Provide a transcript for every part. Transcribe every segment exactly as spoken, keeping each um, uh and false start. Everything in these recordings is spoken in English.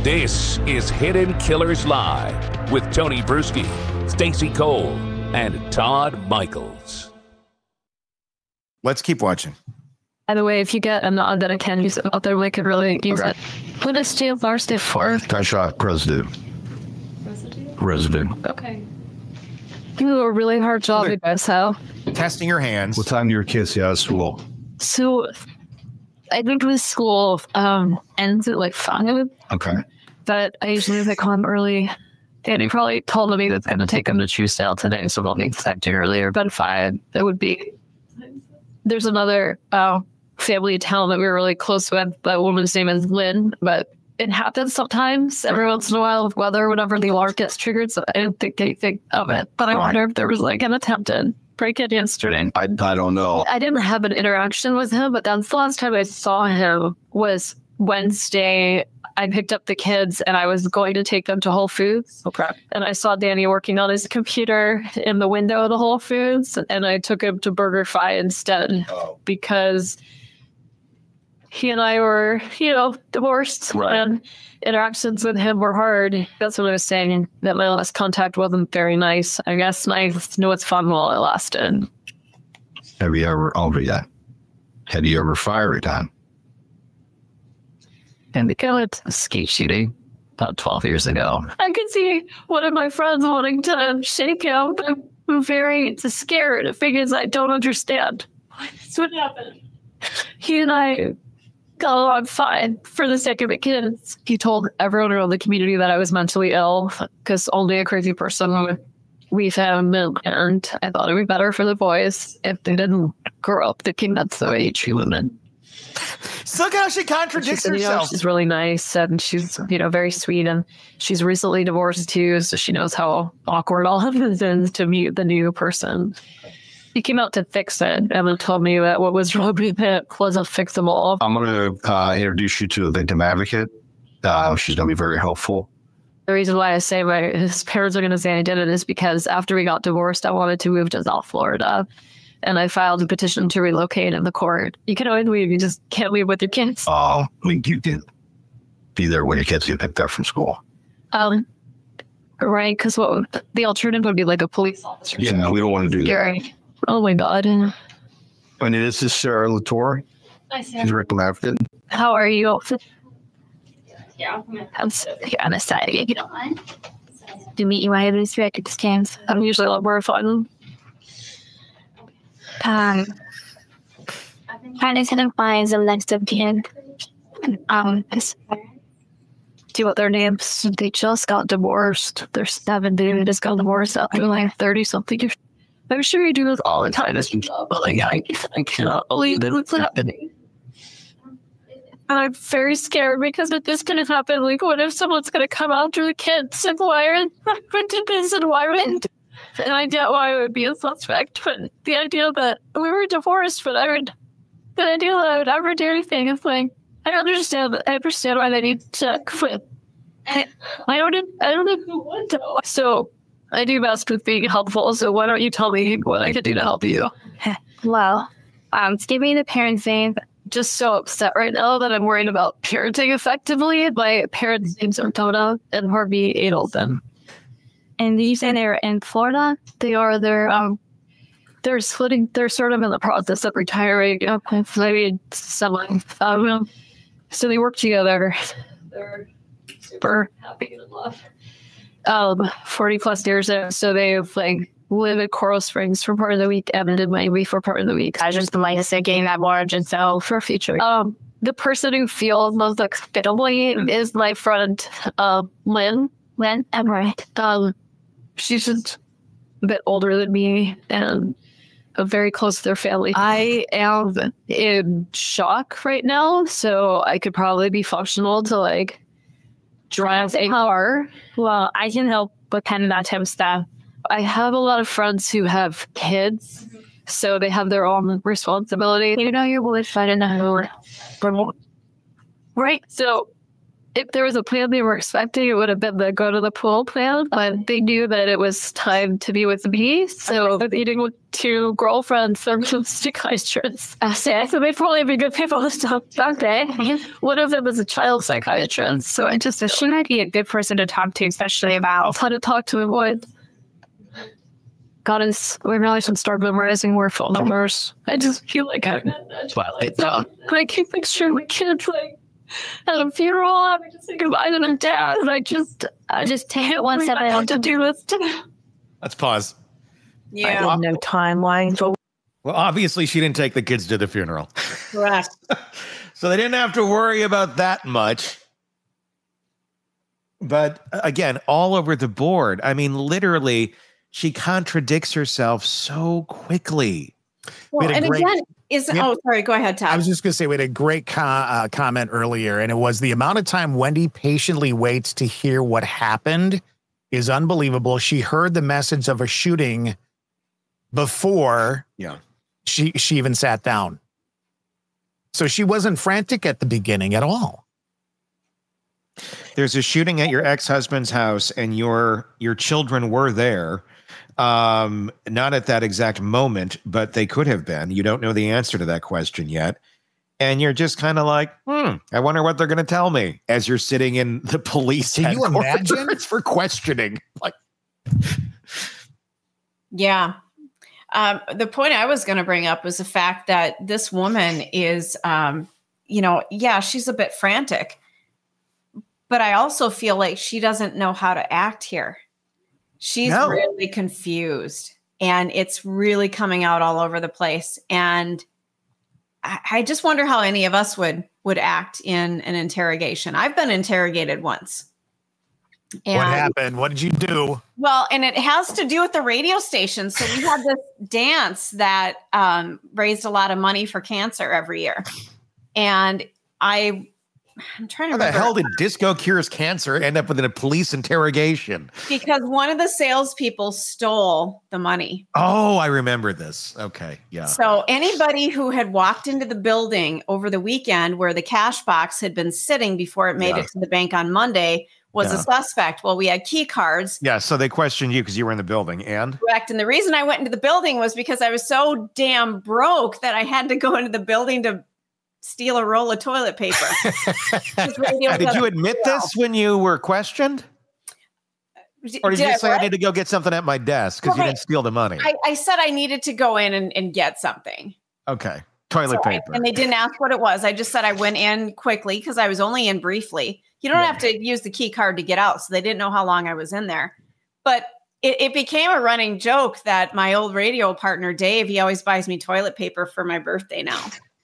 This is Hidden Killers Live with Tony Bruschi, Stacey Cole, and Todd Michaels. Let's keep watching. By the way, if you get a nod that I can use it out there, we could really use okay. it. What is J F R stand for? Gunshot residue. Residue? Residue. Okay. You do a really hard job, you guys, how? Testing your hands. What time do your kids get out of school? So, I think the school um, ends at like five. Okay. But I usually like home early. And he probably told me that's going to take him to Truesdale today, so we'll be expecting earlier. But five, that would be. There's another uh, family in town that we were really close with. That woman's name is Lynn, but it happens sometimes every once in a while with weather, whenever the alarm gets triggered. So I don't think anything of it. But I wonder if there was like an attempted break-in yesterday. I, I don't know. I didn't have an interaction with him, but that's the last time I saw him was Wednesday. I picked up the kids and I was going to take them to Whole Foods. Okay. And I saw Danny working on his computer in the window of the Whole Foods. And I took him to BurgerFi instead oh. because he and I were, you know, divorced. Right. And interactions with him were hard. That's what I was saying, that my last contact wasn't very nice. I guess nice. No, it's fun while it lasted. Have you ever, oh, yeah. Had you ever fired time? And they got a skate shooting about twelve years ago. I could see one of my friends wanting to shake him, but I'm very scared of figures I don't understand. That's what happened. He and I got along fine for the sake of the kids. He told everyone around the community that I was mentally ill because only a crazy person would leave him. And I thought it would be better for the boys if they didn't grow up thinking that's the way you treat women. So look how she contradicts she said, herself. You know, she's really nice and she's, you know, very sweet, and she's recently divorced too, so she knows how awkward all of it is to meet the new person. He came out to fix it and then told me that what was wrong with it wasn't fixable. I'm going to uh, introduce you to a victim advocate. Uh, she's going to be very helpful. The reason why I say my his parents are going to say I did it is because after we got divorced, I wanted to move to South Florida. And I filed a petition to relocate in the court. You can always leave. You just can't leave with your kids. Oh, I mean, you can be there when your kids get picked up from school. Um, right, because what the alternative would be like a police officer. Yeah, we don't want to do that. Right. Oh my God. And this is Sarah Latour. Hi, Sarah. She's Rick Lafton. How are you? Yeah, I'm so here on the side. If you don't mind. To meet you, I have these records cams. I'm usually a lot more fun. Um, trying to kind of find some next of kin. Um, do you want their names? They just got divorced. They're seventy. They just got divorced after like thirty something years. I'm sure you do this all the time as a job, but like I, I cannot believe that it's happening. And I'm very scared because if this going to happen, like what if someone's going to come after the kids and why are they did this and why would and I get why I would be a suspect, but the idea that we were divorced, but I would, the idea that I would ever do anything is like, I don't understand, I understand why they need to quit. I, I don't, I don't know who would know. So I do best with being helpful, so why don't you tell me what I can do to help you? Well, um, give me the parents' name. Just so upset right now that I'm worried about parenting effectively. My parents' names are Donna and Harvey Adelson. And you say they're in Florida? They are. They're um, they're splitting. They're sort of in the process of retiring. You know, maybe someone. Um, so they work together. They're super happy in love. Um, forty plus years in. So they've like live in Coral Springs for part of the week and in Miami for part of the week. I just like to say getting that margin. So for future. Um, the person who feels most hospitably is my friend, uh, Lynn. Lynn, I'm right. Um. She's just a bit older than me and very close to their family. I am in shock right now, so I could probably be functional to like drive a car. Well, I can help with kind of that type of stuff. I have a lot of friends who have kids, so they have their own responsibility. You know, your boyfriend and I, right? So if there was a plan they were expecting, it would have been the go to the pool plan, but they knew that it was time to be with me. So they're eating with two girlfriends from psychiatrists. I say, so they'd probably be good people to talk about that. One of them was a child psychiatrist. So I just, she might be a good person to talk to, especially about how to talk to avoid. God is, we really should start memorizing more phone numbers. I just feel like I'm in a Twilight Zone. I keep picturing my kids like at a funeral, having to say goodbye to their dad, and I just, I just take it one step at to do this. Let's pause. Yeah. I didn't know timeline. So. Well, obviously, she didn't take the kids to the funeral. Correct. So they didn't have to worry about that much. But again, all over the board. I mean, literally, she contradicts herself so quickly. Well, and great, again, is had, oh, sorry, go ahead, Todd. I was just going to say we had a great co- uh, comment earlier, and it was the amount of time Wendy patiently waits to hear what happened is unbelievable. She heard the message of a shooting before yeah. she she even sat down. So she wasn't frantic at the beginning at all. There's a shooting at your ex-husband's house, and your your children were there. Um, not at that exact moment, but they could have been. You don't know the answer to that question yet. And you're just kind of like, hmm, I wonder what they're going to tell me as you're sitting in the police. Can you imagine? It's for questioning. Like, yeah. Um, the point I was going to bring up was the fact that this woman is, um, you know, yeah, she's a bit frantic, but I also feel like she doesn't know how to act here. She's no. really confused, and it's really coming out all over the place. And I, I just wonder how any of us would would act in an interrogation. I've been interrogated once. And, what happened? What did you do? Well, and it has to do with the radio station. So we had this dance that um, raised a lot of money for cancer every year. And I... I'm trying to How remember. the hell did Disco Cures Cancer end up with a police interrogation? Because one of the salespeople stole the money. Oh, I remember this. Okay, yeah. So anybody who had walked into the building over the weekend where the cash box had been sitting before it made yeah. it to the bank on Monday was yeah. a suspect. Well, we had key cards. Yeah, so they questioned you because you were in the building. And? Correct. And the reason I went into the building was because I was so damn broke that I had to go into the building to steal a roll of toilet paper. Did you admit this when you were questioned? Or did, did you I say what? I need to go get something at my desk because okay. you didn't steal the money? I, I said I needed to go in and, and get something. Okay. Toilet so paper. I, and they didn't ask what it was. I just said I went in quickly because I was only in briefly. You don't yeah. have to use the key card to get out. So they didn't know how long I was in there. But it, it became a running joke that my old radio partner, Dave, he always buys me toilet paper for my birthday now.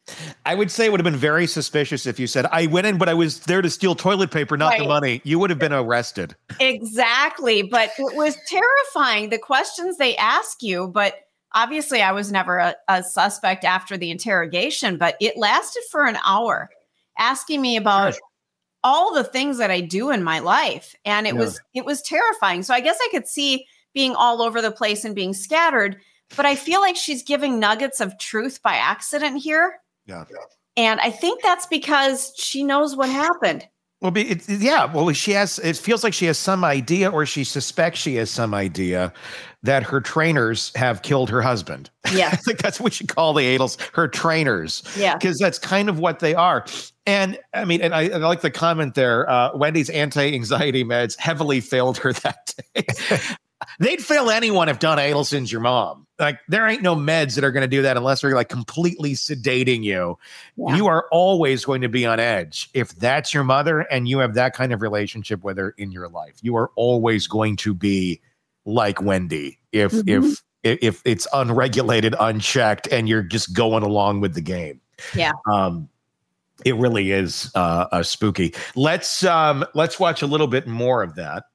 I would say it would have been very suspicious if you said, I went in, but I was there to steal toilet paper, not right. the money. You would have been arrested. Exactly. But it was terrifying, the questions they ask you. But obviously, I was never a, a suspect after the interrogation, but it lasted for an hour, asking me about sure. all the things that I do in my life. And it yeah. was it was terrifying. So I guess I could see being all over the place and being scattered. But I feel like she's giving nuggets of truth by accident here. Yeah. And I think that's because she knows what happened. Well, it, yeah. Well, she has, it feels like she has some idea, or she suspects she has some idea that her trainers have killed her husband. Yeah. I think that's what she call the Adels, her trainers. Yeah. Because that's kind of what they are. And I mean, and I, I like the comment there, uh, Wendy's anti-anxiety meds heavily failed her that day. They'd fail anyone if Donna Adelson's your mom. Like, there ain't no meds that are going to do that unless they're like completely sedating you. Yeah. You are always going to be on edge. If that's your mother and you have that kind of relationship with her in your life, you are always going to be like Wendy. If, mm-hmm. if, if, if it's unregulated, unchecked, and you're just going along with the game. Yeah. Um, it really is uh, uh spooky. Let's, um, let's watch a little bit more of that.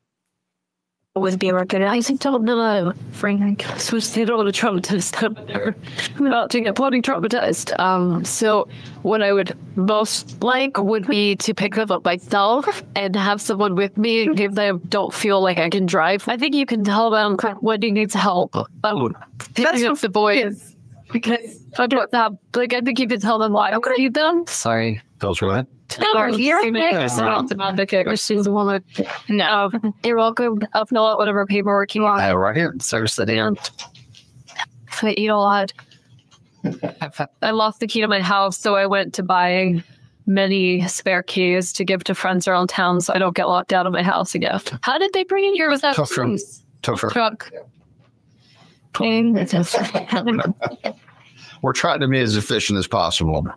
Would be recognizing told no Frank so stayed all the traumatized about to get bloody traumatized. Um so what I would most like would be to pick them up myself and have someone with me if they don't feel like I can drive. I think you can tell them Wendy needs help. Um, picking up the boys because I don't have like I think you can tell them why I'm gonna need them. Sorry. Tell us what? Or you're advocate. She's the one that. No, you're welcome. I'll fill out whatever paperwork you want. I have right here. So sit down. I eat a lot. I lost the key to my house, so I went to buying many spare keys to give to friends around town, so I don't get locked out of my house again. How did they bring in here without Tough truck. Tough truck. truck? We're trying to be as efficient as possible.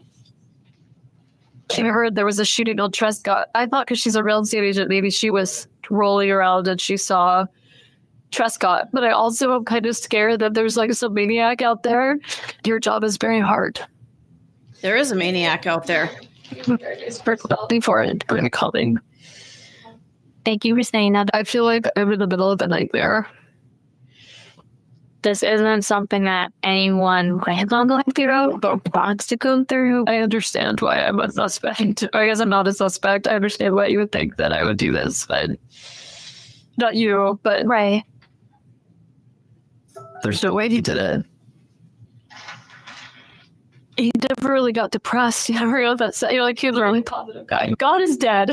I heard there was a shooting on Trescott. I thought because she's a real estate agent, maybe she was rolling around and she saw Trescott. But I also am kind of scared that there's like some maniac out there. Your job is very hard. There is a maniac out there. For it. I'm coming. Thank you for saying that. I feel like I'm in the middle of a nightmare. This isn't something that anyone plans on going through, but wants to go through. I understand why I'm a suspect. I guess I'm not a suspect. I understand why you would think that I would do this, but not you, but Right. there's no way he did it. He never really got depressed. He never got that. You know, like he was a really positive guy. God is dead.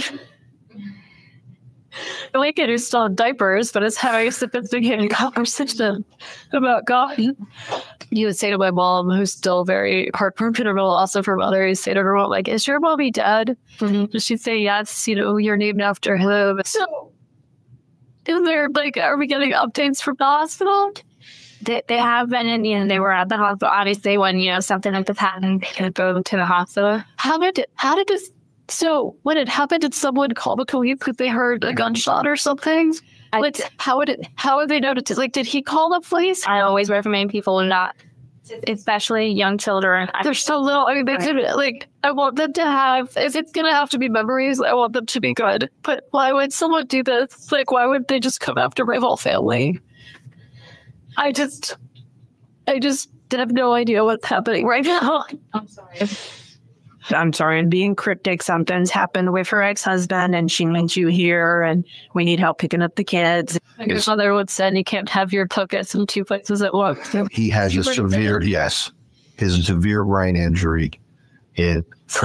The only kid who's still in diapers, but is having a sophisticated conversation about God. You would say to my mom, who's still very heartbroken, or also for mother, you say to her mom, like, is your mommy dead? Mm-hmm. She'd say, yes, you know, you're named after him. So, is there, like, are we getting updates from the hospital? They, they have been in, you know, they were at the hospital. Obviously, when, you know, something like this happened, they could go to the hospital. How did, how did this, so when it happened, did someone call the police because they heard a gunshot or something? I, like, how would it, how would they notice? Like, did he call the police? I always recommend people not, especially young children. They're so little. I mean, they could, like, I want them to have, if it's going to have to be memories, I want them to be good. But why would someone do this? Like, why would they just come after my whole family? I just, I just have no idea what's happening right now. I'm sorry. I'm sorry, and being cryptic, something's happened with her ex-husband and she needs you here and we need help picking up the kids. Like your mother would say, you can't have your focus in two places at once. He has a severe, yes, his severe brain injury. It,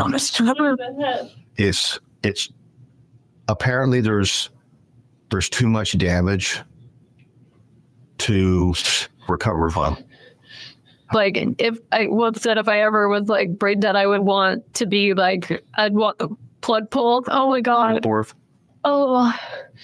it's, it's, apparently there's, there's too much damage to recover from. Like, if I once said if I ever was like brain dead, I would want to be like, I'd want the plug pulled. Oh my God. Fourth. Oh.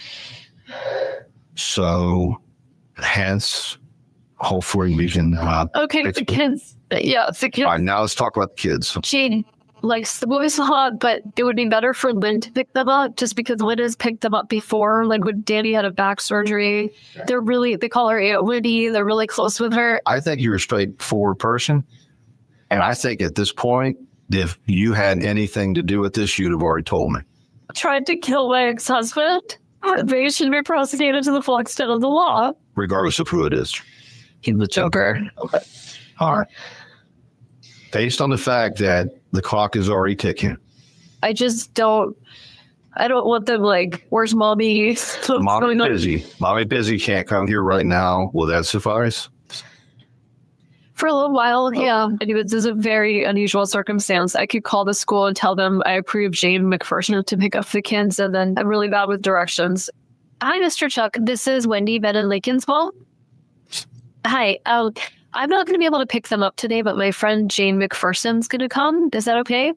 So, hence, hopefully we can. Uh, okay, the kids. Yeah, the kids. All right, now let's talk about the kids. Jane likes the boys a lot, but it would be better for Lynn to pick them up just because Lynn has picked them up before. Like when Danny had a back surgery, they're really, they call her Aunt Winnie. They're really close with her. I think you're a straightforward person. And I think at this point, if you had anything to do with this, you'd have already told me. Tried to kill my ex-husband. They should be prosecuted to the full extent of the law. Regardless of who it is. He's the Joker. Okay. All right. Based on the fact that the clock is already ticking. I just don't, I don't want them like, where's mommy? Mommy busy. Mommy busy can't come here right now. Will that suffice? For a little while, yeah. Anyway, this is a very unusual circumstance. I could call the school and tell them I approve Jane McPherson to pick up the kids, and then I'm really bad with directions. Hi, Mister Chuck. This is Wendy Bennett Lincoln's mom. Hi. Um, I'm not going to be able to pick them up today, but my friend Jane McPherson's going to come. Is that okay?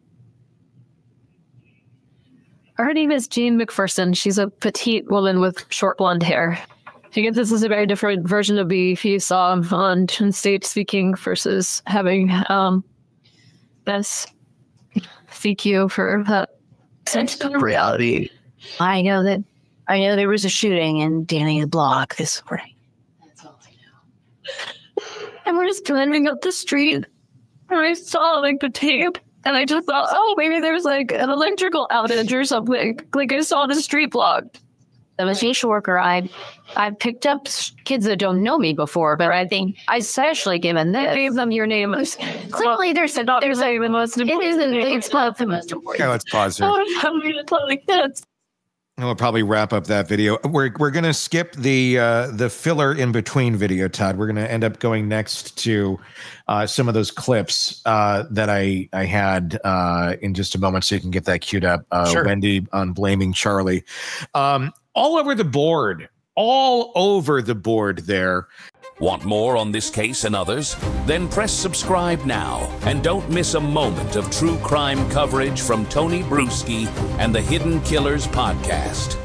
Her name is Jane McPherson. She's a petite woman with short blonde hair. I guess this is a very different version of me you saw on stage speaking versus having um, this. Thank you for that sense of reality. I know that I know there was a shooting in Danny's block this morning. That's all I know. And we're just driving up the street, and I saw like the tape, and I just thought, oh, maybe there's like an electrical outage or something. Like I saw the street blocked. I'm a social worker. I I picked up kids that don't know me before, but I think I especially given this. I gave them your name. Clearly, there's a there's a the most important. It isn't. It's not the most important. Okay, let's pause here. Oh, I'm going to tell the kids. And we'll probably wrap up that video. We're we're gonna skip the uh, the filler in between video, Todd. We're gonna end up going next to uh, some of those clips uh, that I I had uh, in just a moment, so you can get that queued up. Uh, Sure. Wendy on blaming Charlie, um, all over the board, all over the board there. Want more on this case and others? Then press subscribe now and don't miss a moment of true crime coverage from Tony Bruschi and the Hidden Killers podcast.